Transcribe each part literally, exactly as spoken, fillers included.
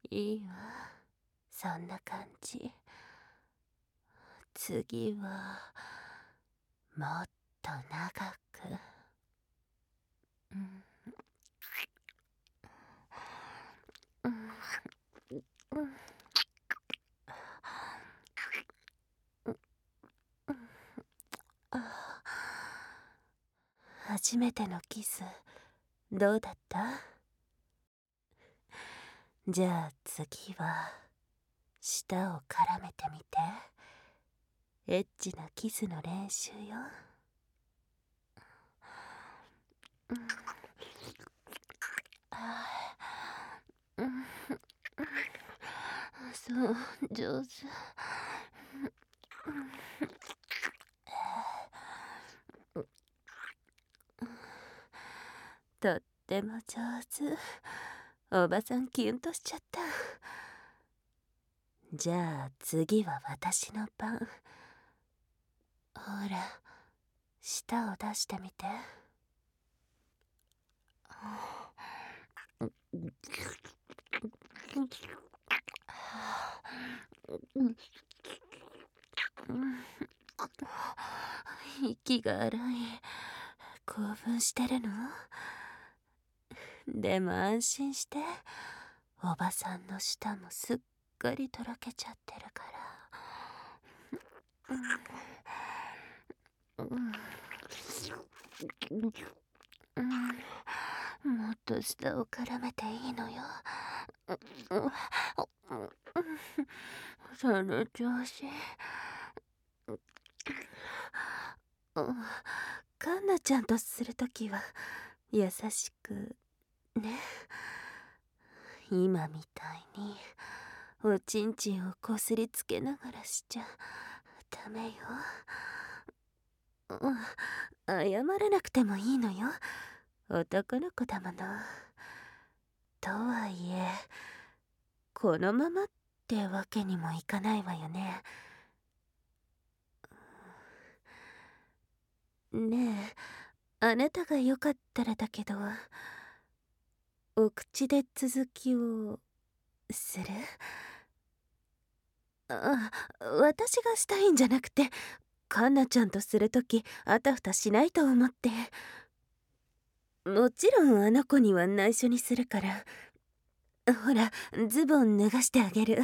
いいわ、そんな感じ。次はもっと長く。うんうんうんあ、初めてのキスどうだった？じゃあ次は舌を絡めてみて。エッチなキスの練習よ。うんあうんそう、上手。とっても上手。おばさんキュンとしちゃった。じゃあ次は私の番。ほら、舌を出してみて。息が荒い。興奮してるの？でも安心して、おばさんの舌もすっかりとろけちゃってるから。うんうんうん、もっと舌を絡めていいのよ。その調子。カンナちゃんとするときは優しくね。今みたいにおちんちんをこすりつけながらしちゃダメよ。謝らなくてもいいのよ。男の子だもの。とはいえこのままってわけにもいかないわよね。ねえ、あなたがよかったらだけど、お口で続きをする？あ、私がしたいんじゃなくて、カンナちゃんとするときあたふたしないと思って。もちろんあの子には内緒にするから。ほら、ズボン脱がしてあげる。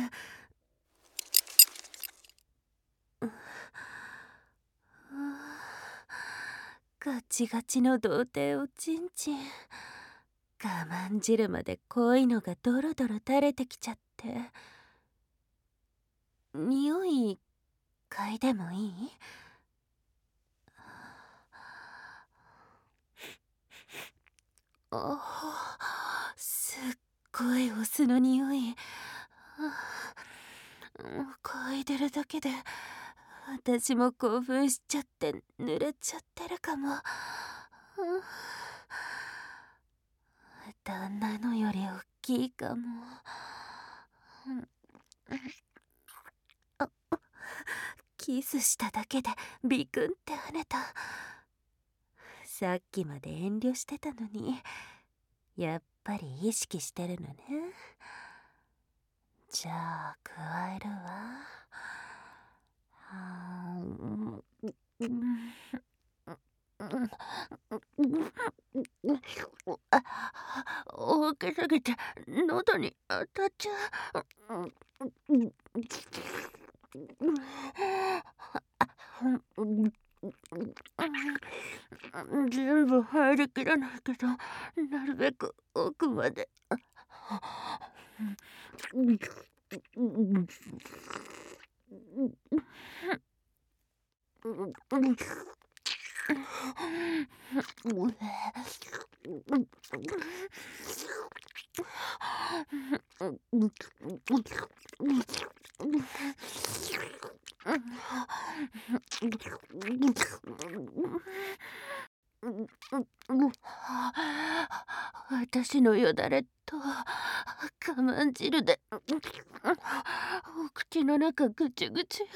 ガチガチの童貞おちんちん。我慢汁まで濃いのがドロドロ垂れてきちゃって。匂い嗅いでもいい？あ、すっごいお酢の匂い。嗅いでるだけで私も興奮しちゃって濡れちゃってるかも。旦那のより大きいかも。キスしただけでビクンって跳ねた。さっきまで遠慮してたのに、やっぱり意識してるのね。じゃあ加えるわ。大きすぎて喉に当たっちゃう。全部入りきらないけど、なるべく奥まで。私のよだれと我慢汁でお口の中ぐちゅぐちゅよ。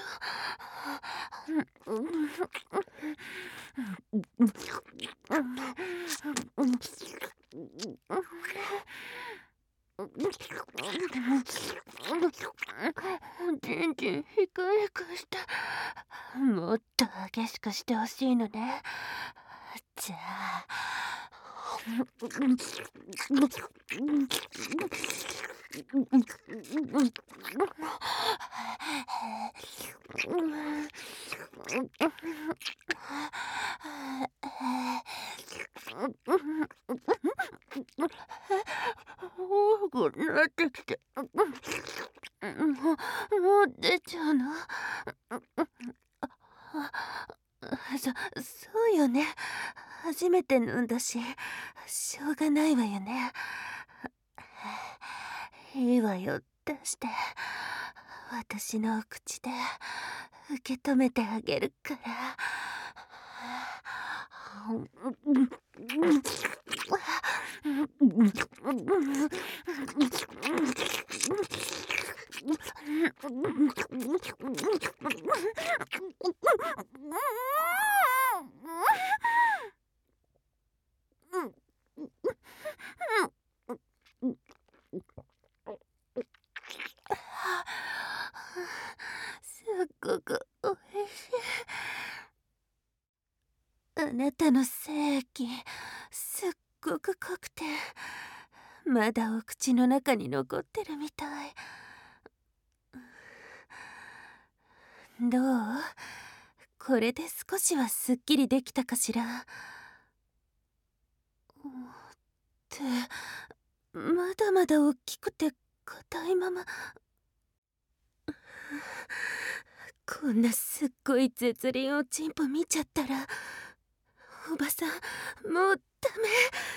全然ひかやかした。もっと激しくしてほしいのね。じゃあ。多くなってきて、もう、もう出ちゃうの？そ、そうよね。初めて飲んだし、しょうがないわよね。いいわよ、出して。私のお口で受け止めてあげるから。すっごくおいしい。あなたの精液、すっごく濃くて、まだお口の中に残ってるみたい。どう？これで少しはすっきりできたかしら。ってまだまだ大きくて硬いまま。こんなすっごい絶倫おちんぽ見ちゃったら、おばさんもうダメ。